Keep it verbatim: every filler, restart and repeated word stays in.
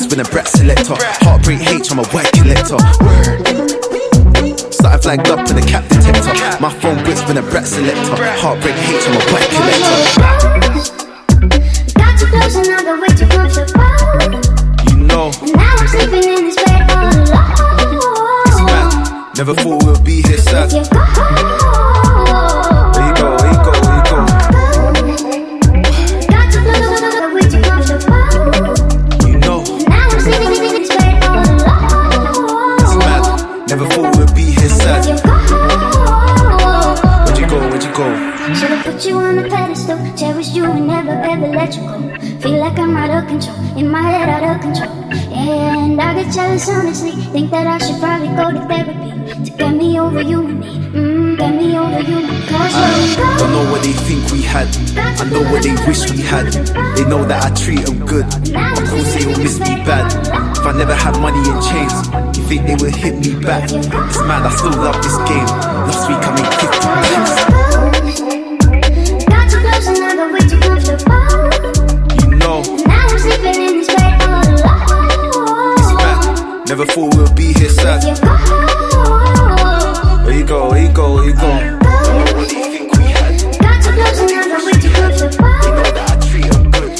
been a brat selector. Heartbreak H, I'm a white collector. Started flagged up in the cap detector. My phone bricks been a brat selector. Heartbreak H, I'm a white collector. Got too close and I got way too comfortable. You know. And now I'm sleeping in this bed all alone. It's mad. Never thought we'd be here sad. If you go, there you go, there you go, there you go. got too close and I got way too comfortable. You know. And now I'm sleeping in this bed all alone. It's mad. Never thought we'd be here sad. If you go, Where'd you go, where'd you go? should've put you on a pedestal, cherish you and never ever let you go. Feel like I'm out of control, in my head out of control. And I get jealous honestly, think that I should probably go to therapy to get me over you and me, mm, get me over you. Cause I don't know what they think we had, I know what they wish we had. They know that I treat them good, of course they will miss me bad. If I never had money and chains, you think they would hit me back? It's mad, I still love this game. Last week I made fifty pence.